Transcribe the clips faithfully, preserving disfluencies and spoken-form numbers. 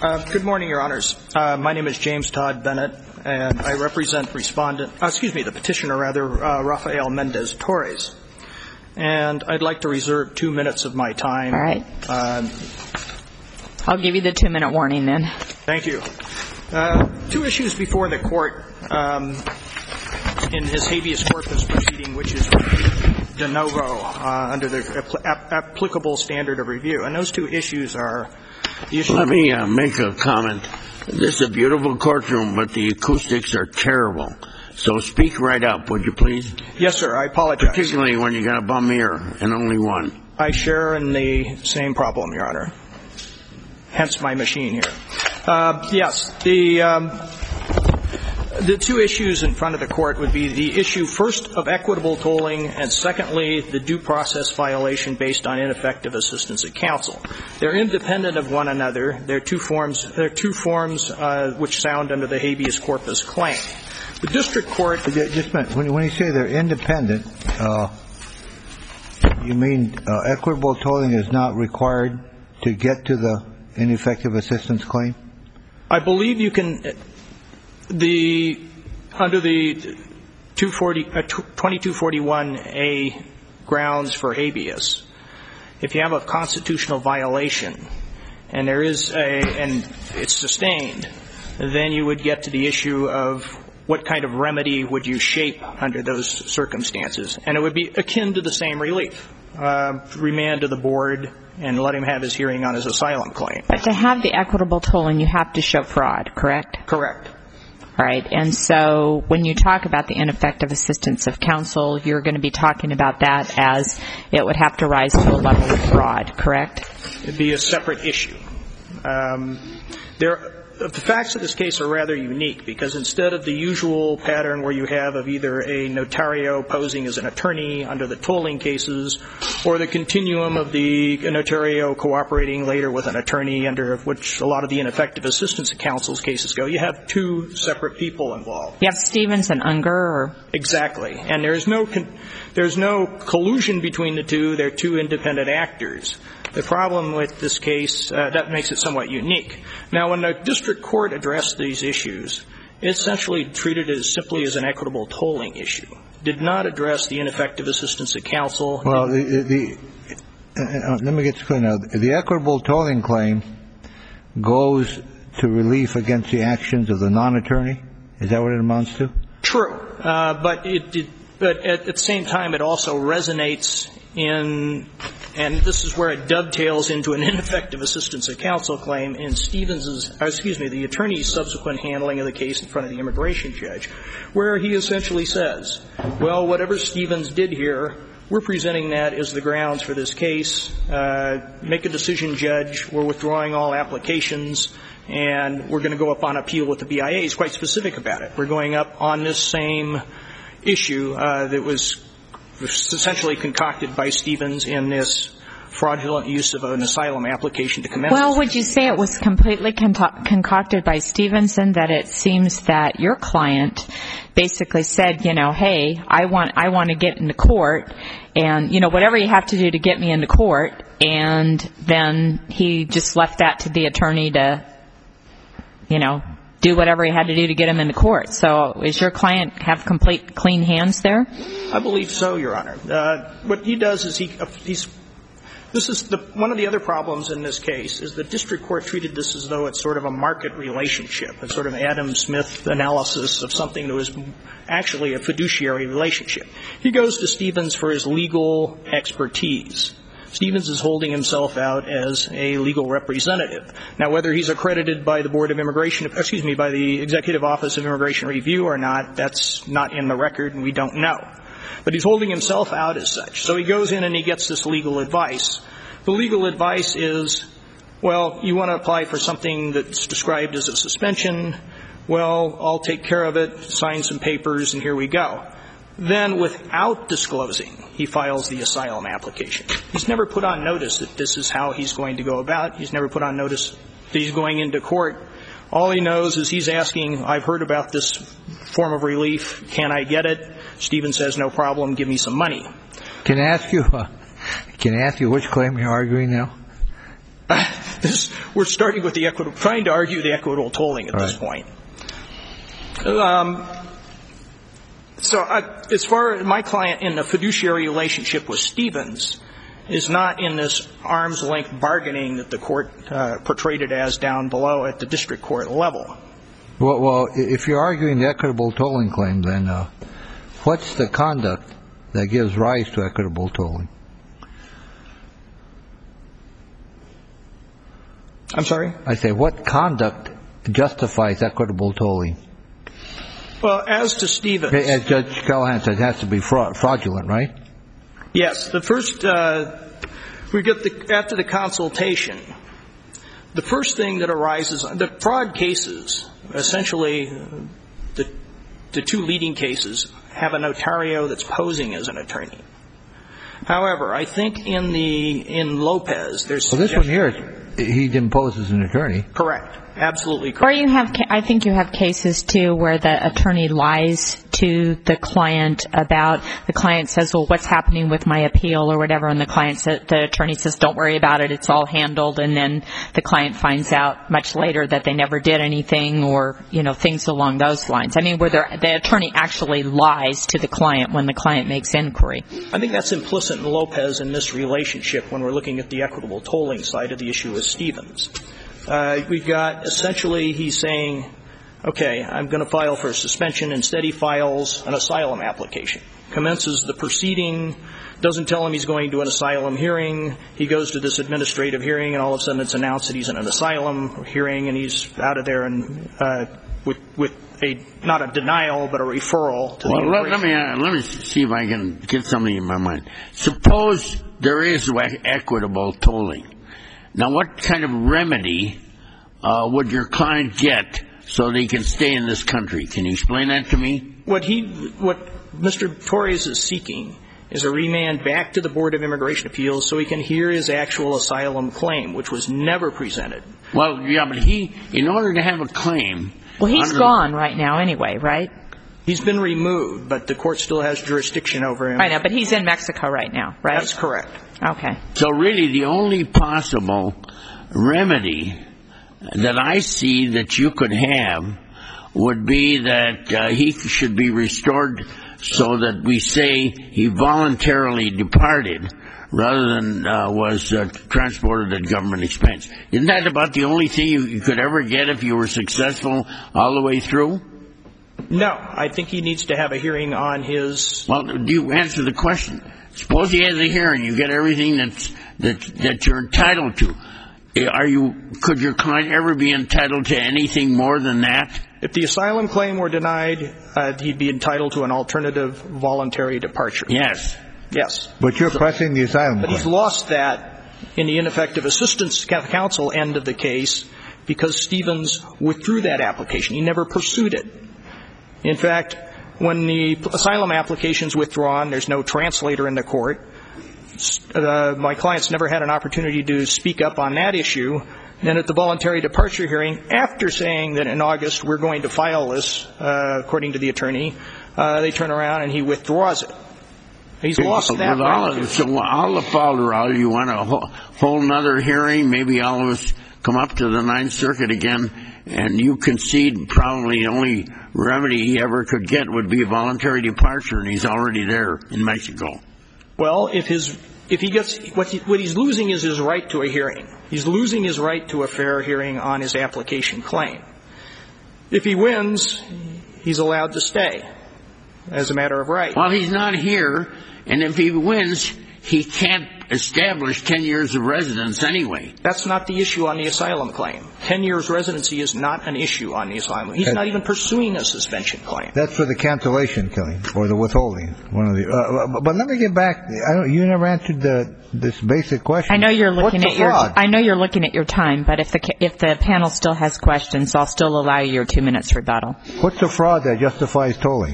Uh, good morning, Your Honors. Uh, my name is James Todd Bennett, and I represent respondent, uh, excuse me, the petitioner, rather, uh, Rafael Mendez-Torres. And I'd like to reserve two minutes of my time. All right. Uh, I'll give you the two-minute warning then. Thank you. Uh, two issues before the court um, in his habeas corpus proceeding, which is de novo uh, under the apl- ap- applicable standard of review. And those two issues are the issue. Let me uh, make a comment. This is a beautiful courtroom, but the acoustics are terrible. So speak right up, would you please? Yes, sir. I apologize. Particularly when you got a bum ear and only one. I share in the same problem, Your Honor. Hence my machine here. Uh, yes, the um, the two issues in front of the court would be the issue, first, of equitable tolling, and secondly, the due process violation based on ineffective assistance of counsel. They're independent of one another. They're two forms. They're two forms uh, which sound under the habeas corpus claim. The district court. Just a minute. When, when you say they're independent, uh, you mean uh, equitable tolling is not required to get to the ineffective assistance claim? I believe you can. The under the twenty-two forty-one A grounds for habeas, if you have a constitutional violation and there is a and it's sustained, then you would get to the issue of what kind of remedy would you shape under those circumstances, and it would be akin to the same relief. Uh, remand to the board and let him have his hearing on his asylum claim. But to have the equitable tolling, you have to show fraud, correct? Correct. All right. And so when you talk about the ineffective assistance of counsel, you're going to be talking about that as it would have to rise to a level of fraud, correct? It'd be a separate issue. Um, there. The facts of this case are rather unique because instead of the usual pattern where you have of either a notario posing as an attorney under the tolling cases or the continuum of the notario cooperating later with an attorney under which a lot of the ineffective assistance of counsel's cases go, you have two separate people involved. You have Stevens and Unger? Or? Exactly. And there's no con- there's no collusion between the two. They're two independent actors. The problem with this case, uh, that makes it somewhat unique. Now, when the district court addressed these issues, it essentially treated it as simply as an equitable tolling issue. Did not address the ineffective assistance of counsel. Well, the, the, uh, let me get this clear now. The equitable tolling claim goes to relief against the actions of the non-attorney? Is that what it amounts to? True. Uh, but it did, but at, at the same time, it also resonates in, and this is where it dovetails into an ineffective assistance of counsel claim in Stevens's, or excuse me, the attorney's subsequent handling of the case in front of the immigration judge, where he essentially says, well, whatever Stevens did here, we're presenting that as the grounds for this case. Uh, make a decision, Judge. We're withdrawing all applications, and we're going to go up on appeal with the B I A. He's quite specific about it. We're going up on this same issue uh, that was essentially concocted by Stevens in this fraudulent use of an asylum application to commence. Well, would you say it was completely con- concocted by Stevenson, that it seems that your client basically said, you know, hey, I want I want to get into court, and, you know, whatever you have to do to get me into court, and then he just left that to the attorney to, you know, do whatever he had to do to get him into court. So is your client have complete clean hands there? I believe so, Your Honor. Uh, what he does is he he's this is the one of the other problems in this case is the district court treated this as though it's sort of a market relationship, a sort of Adam Smith analysis of something that was actually a fiduciary relationship. He goes to Stevens for his legal expertise. Stevens is holding himself out as a legal representative. Now, whether he's accredited by the Board of Immigration, excuse me, by the Executive Office of Immigration Review or not, that's not in the record, and we don't know. But he's holding himself out as such. So he goes in and he gets this legal advice. The legal advice is, well, you want to apply for something that's described as a suspension. Well, I'll take care of it, sign some papers, and here we go. Then, without disclosing, he files the asylum application. He's never put on notice that this is how he's going to go about. He's never put on notice that he's going into court. All he knows is he's asking, I've heard about this form of relief. Can I get it? Stevens says, no problem. Give me some money. Can I ask you, uh, can I ask you which claim you're arguing now? this, we're starting with the equitable, trying to argue the equitable tolling at All this right. point. Um, so I, as far as my client in a fiduciary relationship with Stevens is not in this arm's length bargaining that the court uh, portrayed it as down below at the district court level. Well, well, if you're arguing the equitable tolling claim, then uh, what's the conduct that gives rise to equitable tolling? I'm sorry? I say, what conduct justifies equitable tolling? Well, as to Stevens. As Judge Callahan said, it has to be fraud, fraudulent, right? Yes. The first, uh, we get the, after the consultation, the first thing that arises, the fraud cases, essentially the, the two leading cases, have a notario that's posing as an attorney. However, I think in the, in Lopez, there's... Well, this one here, he imposes an attorney. Correct. Absolutely correct. Or you have, I think you have cases too where the attorney lies to the client about, the client says, well, what's happening with my appeal or whatever, and the client says, the attorney says, don't worry about it, it's all handled, and then the client finds out much later that they never did anything, or, you know, things along those lines. I mean, where the attorney actually lies to the client when the client makes inquiry. I think that's implicit in Lopez in this relationship when we're looking at the equitable tolling side of the issue with Stevens. Uh, we've got essentially he's saying, okay, I'm going to file for a suspension. Instead, he files an asylum application, commences the proceeding, doesn't tell him he's going to an asylum hearing. He goes to this administrative hearing, and all of a sudden it's announced that he's in an asylum hearing, and he's out of there and uh, with with a not a denial but a referral to well, the let, let me uh, let me see if I can get something in my mind. Suppose there is equitable tolling. Now, what kind of remedy uh, would your client get so they can stay in this country? Can you explain that to me? What he, what Mister Torres is seeking is a remand back to the Board of Immigration Appeals so he can hear his actual asylum claim, which was never presented. Well, yeah, but he, in order to have a claim... Well, he's gone right now anyway, right? He's been removed, but the court still has jurisdiction over him. I know, but he's in Mexico right now, right? That's correct. Okay. So really the only possible remedy that I see that you could have would be that uh, he should be restored so that we say he voluntarily departed rather than uh, was uh, transported at government expense. Isn't that about the only thing you, you could ever get if you were successful all the way through? No, I think he needs to have a hearing on his... Well, do you answer the question? Suppose he has a hearing, you get everything that's, that that you're entitled to. Are you? Could your client ever be entitled to anything more than that? If the asylum claim were denied, uh, he'd be entitled to an alternative voluntary departure. Yes. Yes. But you're pressing the asylum But claim. he's lost that in the ineffective assistance counsel end of the case because Stevens withdrew that application. He never pursued it. In fact, when the asylum application's withdrawn, there's no translator in the court. Uh, my client's never had an opportunity to speak up on that issue. Then at the voluntary departure hearing, after saying that in August we're going to file this, uh, according to the attorney, uh, they turn around and he withdraws it. He's lost so that all, right. So all the falderall, you want a whole, whole another hearing, maybe all of us come up to the Ninth Circuit again, and you concede probably the only remedy he ever could get would be a voluntary departure, and he's already there in Mexico. Well, if his if he gets what he, what he's losing is his right to a hearing. He's losing his right to a fair hearing on his application claim. If he wins, he's allowed to stay as a matter of right. Well, he's not here, and if he wins, he can't establish ten years of residence anyway. That's not the issue on the asylum claim. Ten years residency is not an issue on the asylum. He's not even pursuing a suspension claim. That's for the cancellation claim or the withholding. One of the. Uh, but let me get back. I don't. You never answered the this basic question. I know you're looking What's at the your. fraud? I know you're looking at your time, but if the if the panel still has questions, I'll still allow you your two minutes rebuttal. What's the fraud that justifies tolling?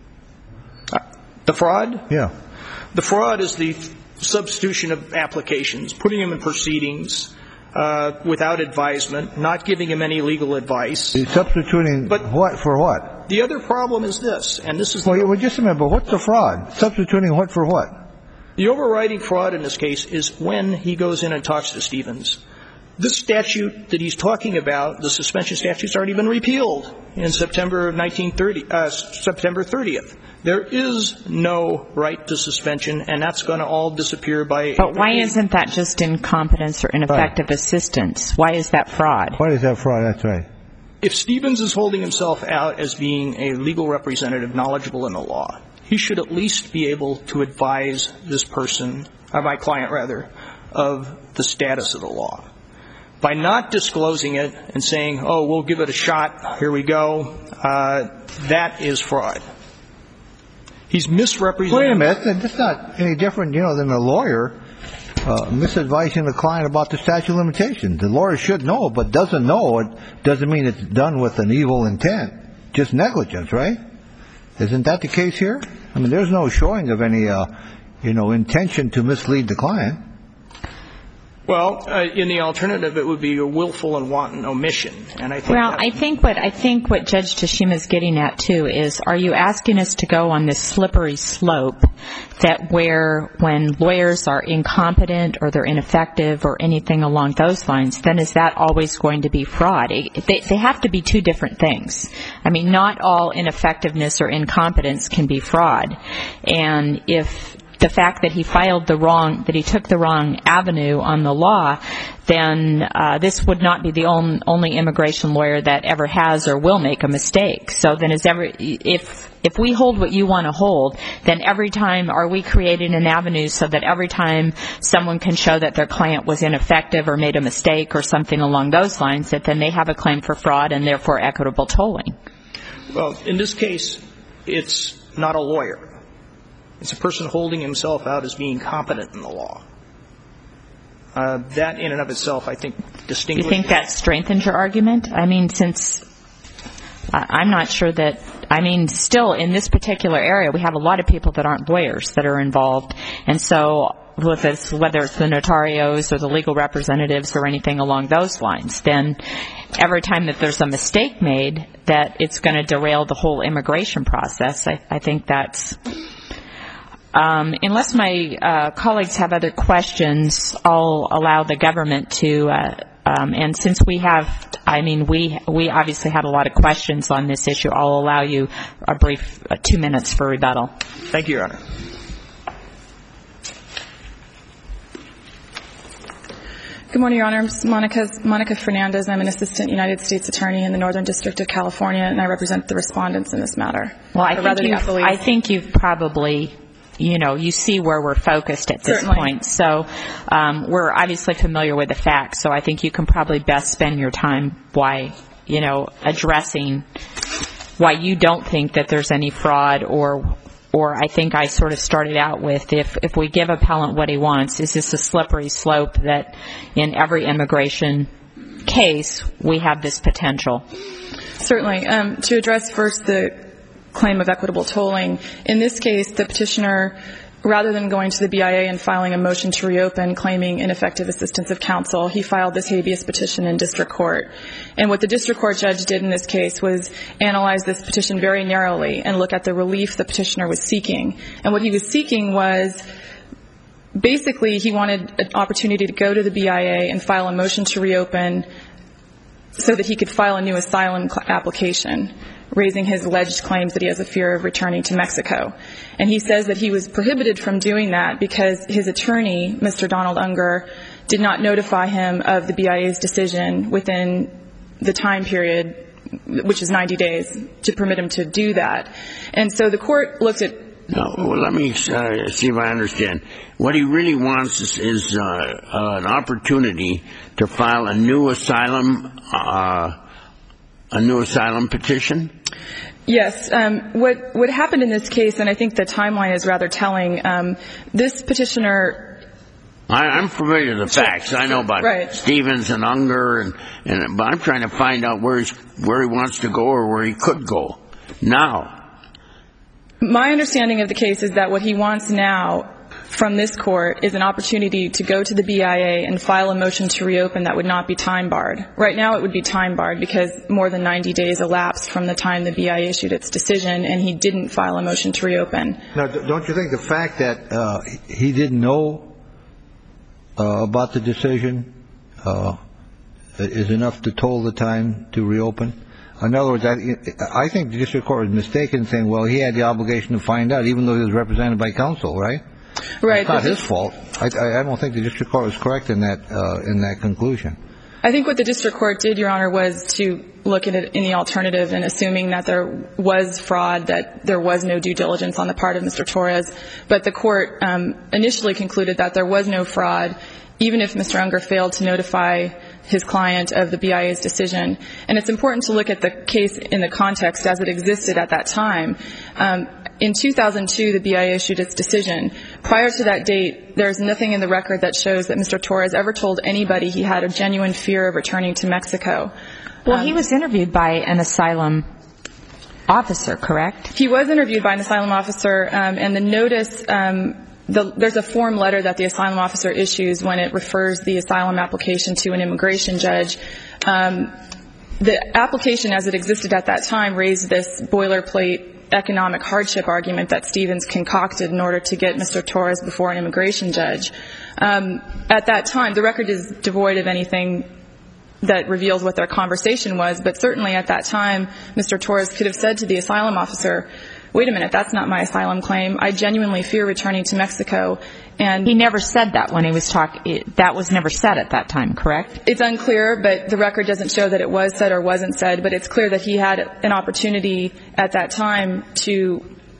Uh, the fraud? Yeah. The fraud is the substitution of applications, putting him in proceedings uh, without advisement, not giving him any legal advice. He's substituting But- what for what? The other problem is this, and this is the, Well, well, just a minute. But what's the fraud? Substituting what for what? the overriding fraud in this case is when he goes in and talks to Stevens. This statute that he's talking about, the suspension statute's already been repealed in September of nineteen thirty, uh, September thirtieth. There is no right to suspension, and that's going to all disappear by. But why isn't that just incompetence or ineffective right. assistance? Why is that fraud? Why is that fraud? That's right. If Stevens is holding himself out as being a legal representative knowledgeable in the law, he should at least be able to advise this person, or my client rather, of the status of the law. By not disclosing it and saying, oh, we'll give it a shot, here we go, uh, that is fraud. He's misrepresenting. Wait a minute. That's not any different, you know, than a lawyer uh, misadvising the client about the statute of limitations. The lawyer should know, but doesn't know. It doesn't mean it's done with an evil intent. Just negligence, right? Isn't that the case here? I mean, there's no showing of any, uh, you know, intention to mislead the client. Well, uh, in the alternative, it would be a willful and wanton omission, and I think. Well, that, I think what I think what Judge Tashima is getting at too is, are you asking us to go on this slippery slope that where when lawyers are incompetent or they're ineffective or anything along those lines, then is that always going to be fraud? It, they, they have to be two different things. I mean, not all ineffectiveness or incompetence can be fraud, and if the fact that he filed the wrong, that he took the wrong avenue on the law, then uh, this would not be the on, only immigration lawyer that ever has or will make a mistake. So then is every, if if we hold what you want to hold, then every time are we creating an avenue so that every time someone can show that their client was ineffective or made a mistake or something along those lines, that then they have a claim for fraud and therefore equitable tolling? Well, in this case, it's not a lawyer. It's a person holding himself out as being competent in the law. Uh, that in and of itself, I think, distinguishes. You think that strengthens your argument? I mean, since uh, I'm not sure that, I mean, still in this particular area, we have a lot of people that aren't lawyers that are involved. And so with this, whether it's the notarios or the legal representatives or anything along those lines, then every time that there's a mistake made, that it's going to derail the whole immigration process. I, I think that's... Um, unless my uh, colleagues have other questions, I'll allow the government to, uh, um, and since we have, I mean, we we obviously had a lot of questions on this issue, I'll allow you a brief uh, two minutes for rebuttal. Thank you, Your Honor. Good morning, Your Honor. I'm Monica, Monica Fernandez. I'm an assistant United States attorney in the Northern District of California, and I represent the respondents in this matter. Well, I, think you've, I think you've probably... You know, you see where we're focused at this Certainly. point. So um, we're obviously familiar with the facts, so I think you can probably best spend your time why, you know, addressing why you don't think that there's any fraud or or I think I sort of started out with if, if we give appellant what he wants, is this a slippery slope that in every immigration case we have this potential? Certainly. Um, to address first the claim of equitable tolling. In this case, the petitioner, rather than going to the B I A and filing a motion to reopen claiming ineffective assistance of counsel, he filed this habeas petition in district court. And what the district court judge did in this case was analyze this petition very narrowly and look at the relief the petitioner was seeking. And what he was seeking was basically he wanted an opportunity to go to the B I A and file a motion to reopen so that he could file a new asylum application, raising his alleged claims that he has a fear of returning to Mexico. And he says that he was prohibited from doing that because his attorney, Mister Donald Unger, did not notify him of the B I A's decision within the time period, which is ninety days, to permit him to do that. And so the court looked at... No, well, let me uh, see if I understand. What he really wants is, is uh, uh, an opportunity to file a new asylum uh A new asylum petition? Yes. Um, what what happened in this case, and I think the timeline is rather telling, um, this petitioner... I, I'm familiar with the facts. I know about right. Stevens and Unger, and, and, but I'm trying to find out where, he's, where he wants to go or where he could go now. My understanding of the case is that what he wants now from this court is an opportunity to go to the B I A and file a motion to reopen that would not be time barred. Right now it would be time barred because more than ninety days elapsed from the time the B I A issued its decision and he didn't file a motion to reopen. Now, don't you think the fact that uh, he didn't know uh, about the decision uh, is enough to toll the time to reopen? In other words, I, I think the district court was mistaken in saying, well, he had the obligation to find out, even though he was represented by counsel, right? Right. It's not his fault. I, I don't think the district court was correct in that uh, in that conclusion. I think what the district court did, Your Honor, was to look at it in the alternative and assuming that there was fraud, that there was no due diligence on the part of Mister Torres. But the court um, initially concluded that there was no fraud, even if Mister Unger failed to notify his client of the B I A's decision. And it's important to look at the case in the context as it existed at that time. Um, in two thousand two, the B I A issued its decision. Prior to that date, there's nothing in the record that shows that Mister Torres ever told anybody he had a genuine fear of returning to Mexico. Well, um, he was interviewed by an asylum officer, correct? He was interviewed by an asylum officer, um, and the notice, um, the, there's a form letter that the asylum officer issues when it refers the asylum application to an immigration judge. Um, the application as it existed at that time raised this boilerplate economic hardship argument that Stevens concocted in order to get Mister Torres before an immigration judge. Um, at that time, the record is devoid of anything that reveals what their conversation was, but certainly at that time, Mister Torres could have said to the asylum officer, wait a minute, that's not my asylum claim. I genuinely fear returning to Mexico. And he never said that when he was talking. That was never said at that time, correct? It's unclear, but the record doesn't show that it was said or wasn't said. But it's clear that he had an opportunity at that time to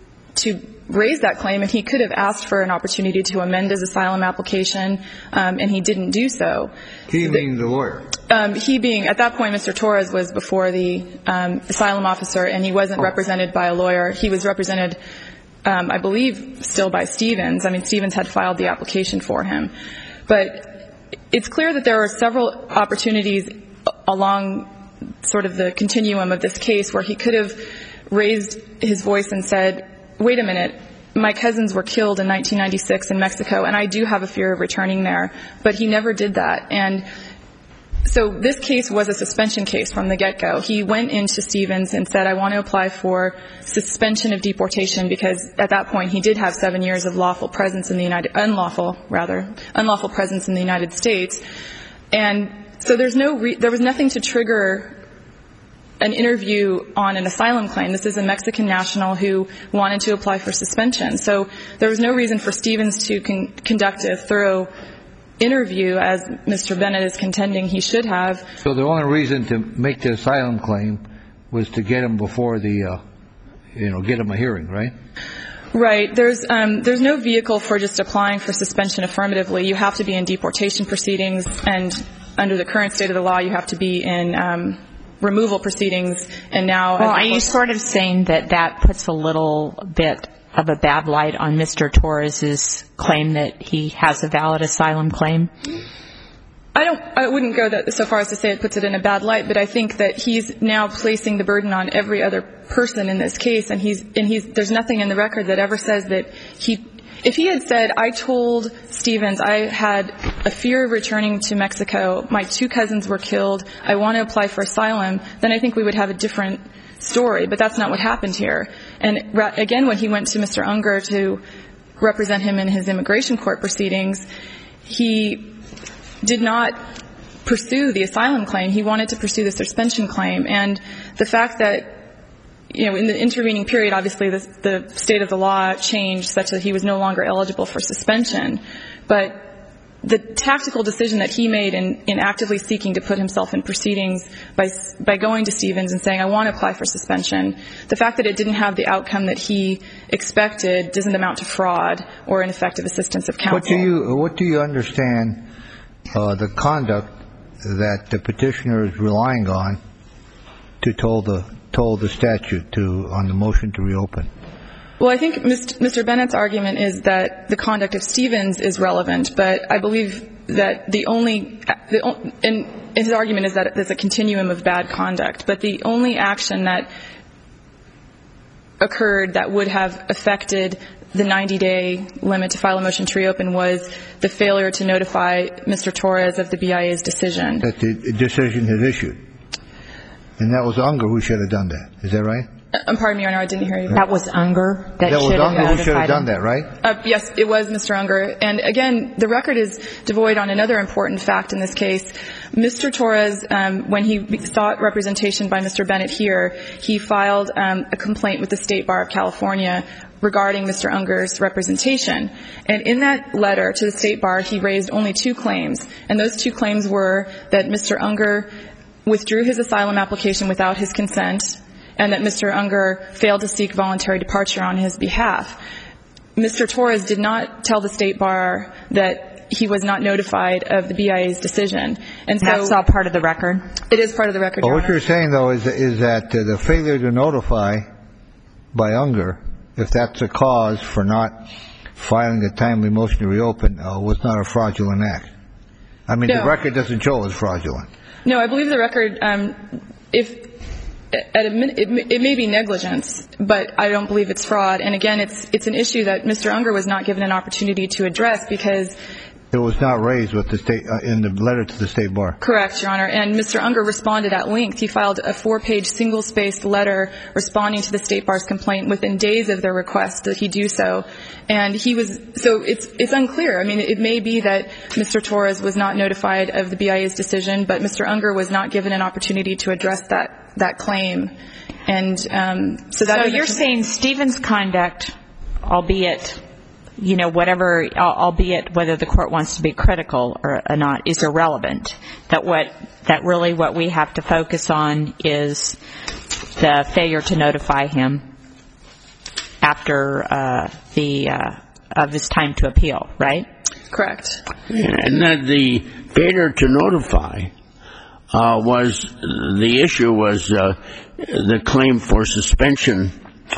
to raise that claim, and he could have asked for an opportunity to amend his asylum application, um, and he didn't do so. He being the lawyer. Um, he being, at that point, Mister Torres was before the um, asylum officer, and he wasn't oh. represented by a lawyer. He was represented, um, I believe, still by Stevens. I mean, Stevens had filed the application for him. But it's clear that there are several opportunities along sort of the continuum of this case where he could have raised his voice and said, wait a minute, my cousins were killed in nineteen ninety-six in Mexico, and I do have a fear of returning there. But he never did that. And so this case was a suspension case from the get-go. He went into Stevens and said, I want to apply for suspension of deportation, because at that point he did have seven years of lawful presence in the United, unlawful, rather, unlawful presence in the United States. And so there's no, re- there was nothing to trigger an interview on an asylum claim. This is a Mexican national who wanted to apply for suspension. So there was no reason for Stevens to con- conduct a thorough interview, as Mister Bennett is contending he should have. So the only reason to make the asylum claim was to get him before the, uh, you know, get him a hearing, right? Right. There's um, there's no vehicle for just applying for suspension affirmatively. You have to be in deportation proceedings, and under the current state of the law, you have to be in um, removal proceedings. And now, well, are you sort of saying that that puts a little bit of a bad light on Mister Torres's claim that he has a valid asylum claim? I don't. I wouldn't go that, so far as to say it puts it in a bad light, but I think that he's now placing the burden on every other person in this case, and he's and he's. There's nothing in the record that ever says that he. If he had said, I told Stevens I had a fear of returning to Mexico, my two cousins were killed, I want to apply for asylum, then I think we would have a different story. But that's not what happened here. And ra- again, when he went to Mister Unger to represent him in his immigration court proceedings, he did not pursue the asylum claim. He wanted to pursue the suspension claim. And the fact that, you know, in the intervening period, obviously the, the state of the law changed such that he was no longer eligible for suspension. But the tactical decision that he made in, in actively seeking to put himself in proceedings by by going to Stevens and saying, I want to apply for suspension, the fact that it didn't have the outcome that he expected doesn't amount to fraud or ineffective assistance of counsel. What do you, what do you understand uh, the conduct that the petitioner is relying on to toll the toll the statute to on the motion to reopen? Well, I think Mister Bennett's argument is that the conduct of Stevens is relevant, but I believe that the only, the, and his argument is that there's a continuum of bad conduct, but the only action that occurred that would have affected the ninety-day limit to file a motion to reopen was the failure to notify Mister Torres of the B I A's decision. That the decision had issued. And that was Unger who should have done that. Is that right? I'm pardon me, Your Honor, I didn't hear you. That was Unger that, that was should Unger have who should have done him. that, right? Uh, yes, it was Mister Unger. And again, the record is devoid on another important fact in this case. Mister Torres, um, when he sought representation by Mister Bennett here, he filed um, a complaint with the State Bar of California regarding Mister Unger's representation. And in that letter to the State Bar, he raised only two claims. And those two claims were that Mister Unger withdrew his asylum application without his consent, and that Mister Unger failed to seek voluntary departure on his behalf. Mister Torres did not tell the State Bar that he was not notified of the B I A's decision. And so that's all part of the record? It is part of the record, Well, Your what Honor. you're saying, though, is, is that uh, the failure to notify by Unger, if that's a cause for not filing a timely motion to reopen, uh, was not a fraudulent act. I mean, No. the record doesn't show it was fraudulent. No, I believe the record, um, if at a min, it, it may be negligence, but I don't believe it's fraud. And again, it's it's an issue that Mister Unger was not given an opportunity to address because It was not raised with the state uh, in the letter to the State Bar. Correct, Your Honor. And Mister Unger responded at length. He filed a four-page single-spaced letter responding to the State Bar's complaint within days of their request that he do so. And he was so it's it's unclear. I mean, it may be that Mister Torres was not notified of the B I A's decision, but Mister Unger was not given an opportunity to address that that claim. And um, so that So is you're a, saying Stephen's conduct, albeit, you know, whatever, albeit whether the court wants to be critical or not, is irrelevant. That what that really what we have to focus on is the failure to notify him after uh, the uh, of his time to appeal, right? correct. And that the failure to notify uh, was the issue was uh, the claim for suspension.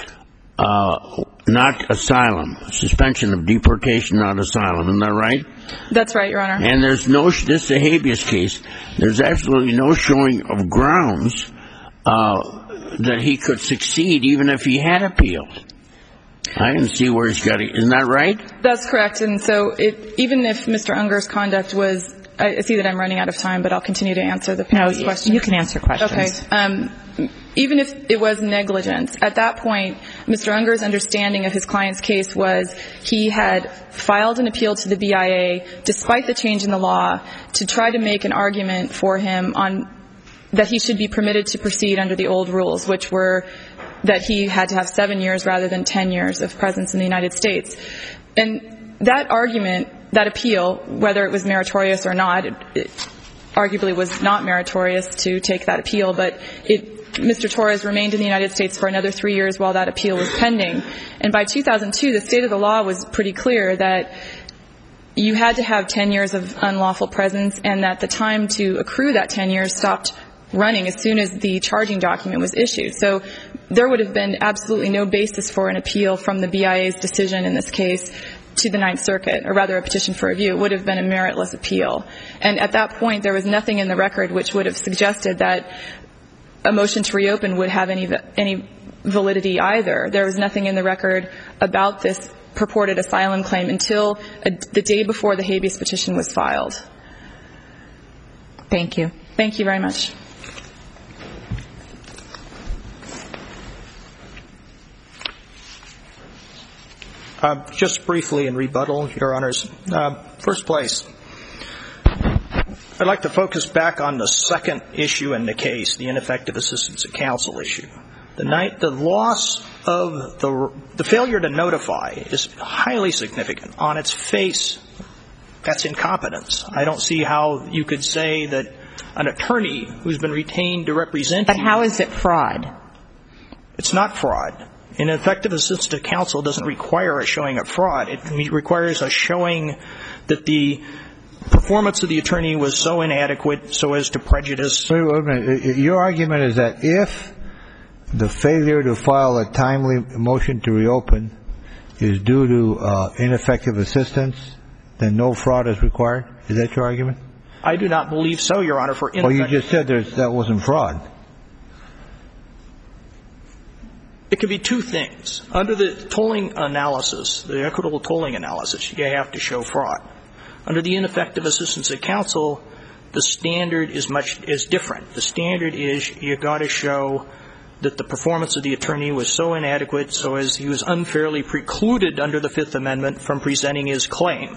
Uh, not asylum, suspension of deportation, not asylum. Isn't that right? That's right, Your Honor. And there's no, this is a habeas case. There's absolutely no showing of grounds uh, that he could succeed even if he had appealed. I can see where he's got it. Isn't that right? That's correct. And so it, even if Mister Unger's conduct was, I see that I'm running out of time, but I'll continue to answer the panel's No, question. you can answer questions. Okay. Um, even if it was negligence, at that point, Mister Unger's understanding of his client's case was he had filed an appeal to the B I A, despite the change in the law, to try to make an argument for him on that he should be permitted to proceed under the old rules, which were that he had to have seven years rather than ten years of presence in the United States. And that argument, that appeal, whether it was meritorious or not, it, it arguably was not meritorious to take that appeal, but it Mister Torres remained in the United States for another three years while that appeal was pending. And by two thousand two, the state of the law was pretty clear that you had to have ten years of unlawful presence, and that the time to accrue that ten years stopped running as soon as the charging document was issued. So there would have been absolutely no basis for an appeal from the B I A's decision in this case to the Ninth Circuit, or rather a petition for review. It would have been a meritless appeal. And at that point, there was nothing in the record which would have suggested that a motion to reopen would have any any validity either. There was nothing in the record about this purported asylum claim until a, the day before the habeas petition was filed. Thank you. Thank you very much. Uh, just briefly in rebuttal, Your Honors. Uh, first place, I'd like to focus back on the second issue in the case, the ineffective assistance of counsel issue. The, night, the loss of the, the failure to notify is highly significant. On its face, that's incompetence. I don't see how you could say that an attorney who's been retained to represent But you. how is it fraud? It's not fraud. An effective assistance to counsel doesn't require a showing of fraud. It requires a showing that the performance of the attorney was so inadequate so as to prejudice. Wait, wait a minute. Your argument is that if the failure to file a timely motion to reopen is due to uh, ineffective assistance, then no fraud is required? Is that your argument? I do not believe so, Your Honor. For Well, you just said there's, that wasn't fraud. It could be two things. Under the tolling analysis, the equitable tolling analysis, you have to show fraud. Under the ineffective assistance of counsel, the standard is much is different. The standard is you've got to show that the performance of the attorney was so inadequate so as he was unfairly precluded under the Fifth Amendment from presenting his claim.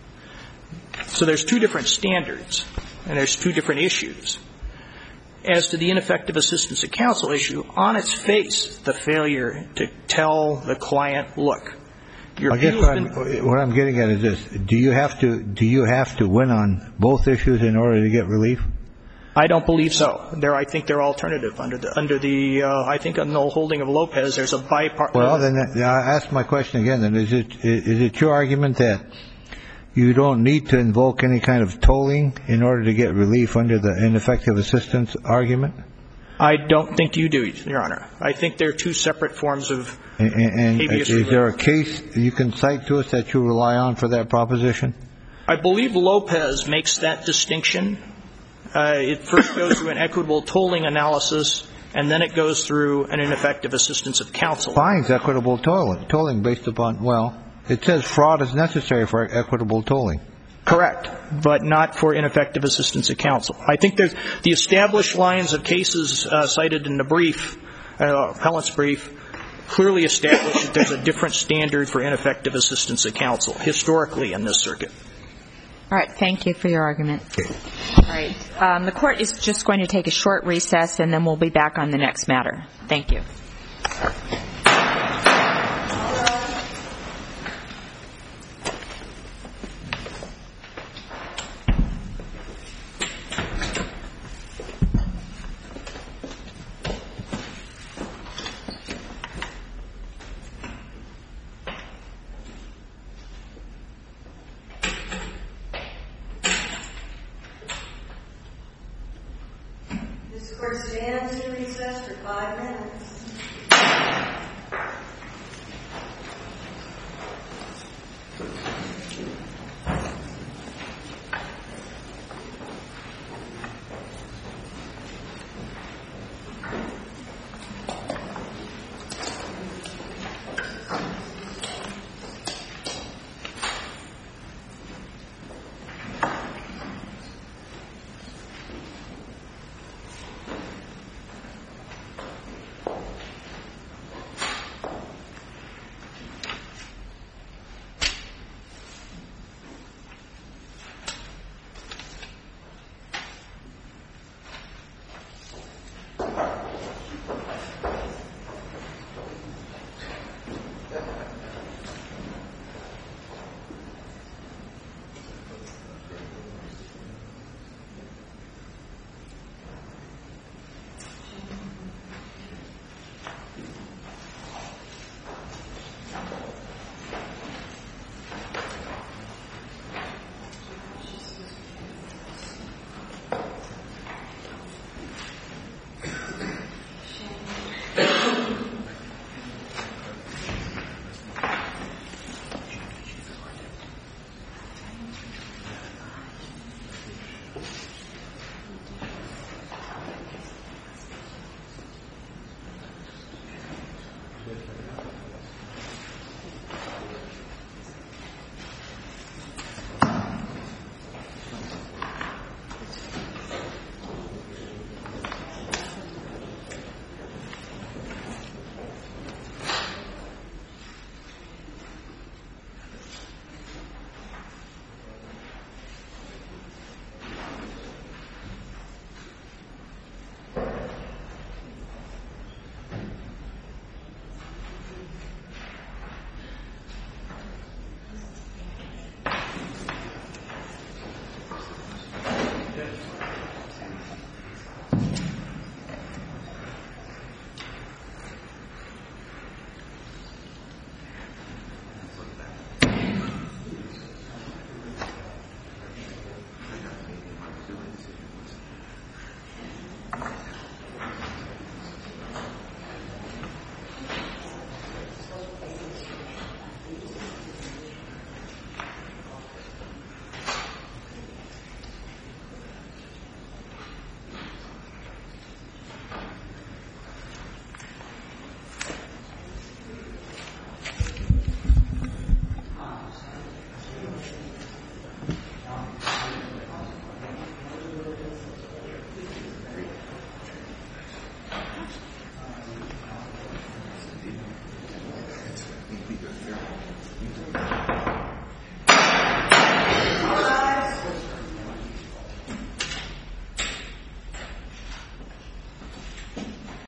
So there's two different standards, and there's two different issues. As to the ineffective assistance of counsel issue, on its face, the failure to tell the client, look, your I guess what I'm, what I'm getting at is this. Do you have to do you have to win on both issues in order to get relief? I don't believe so. There, I think they're alternative. Under the, under the uh, I think on the holding of Lopez, there's a bipartisan. Well, then I ask my question again. Then is it is it your argument that you don't need to invoke any kind of tolling in order to get relief under the ineffective assistance argument? I don't think you do, Your Honor. I think they're two separate forms of and, and habeas is relief. there a case you can cite to us that you rely on for that proposition? I believe Lopez makes that distinction. Uh, it first goes through an equitable tolling analysis, and then it goes through an ineffective assistance of counsel. Finds equitable tolling, tolling based upon, well, it says fraud is necessary for equitable tolling. Correct, but not for ineffective assistance of counsel. I think there's the established lines of cases uh, cited in the brief, uh, appellant's brief, clearly establish that there's a different standard for ineffective assistance of counsel historically in this circuit. All right. Thank you for your argument. All right. Um, the court is just going to take a short recess, and then we'll be back on the next matter. Thank you. This court stands in recess for five minutes.